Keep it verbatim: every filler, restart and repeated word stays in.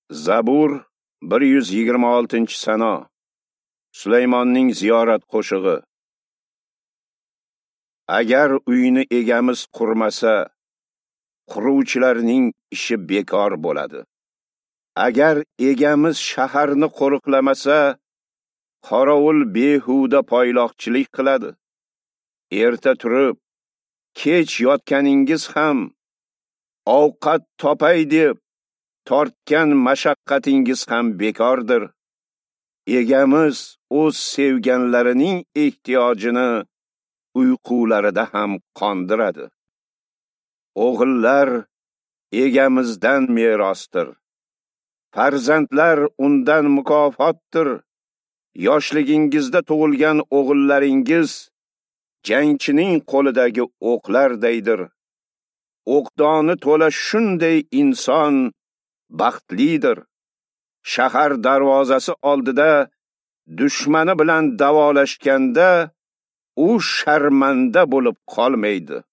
Zabur bir yuz yigirma oltinchi sano. Sulaymonning ziyorat qo'shig'i. Agar uyni egamiz qurmasa, quruvchilarning ishi bekor bo'ladi. Agar egamiz shaharni qo'riqlamasa, qorovul behuda poyloqchilik qiladi. Erta turib, kech yotganingiz ham ovqat topay deb tortgan mashaqqatingiz ham bekordir. Egamiz o'z sevganlarining ehtiyojini uyqularida ham qondiradi. O'g'illar egamizdan merosdir. Farzandlar undan mukofotdir. Yoshligingizda tug'ilgan o'g'illaringiz jangchining qo'lidagi o'qlardaydir. O'qdoni to'la shunday inson baxtlidir. Shahar darvozasi oldida dushmani bilan davolashganda u sharmanda bo'lib qolmaydi.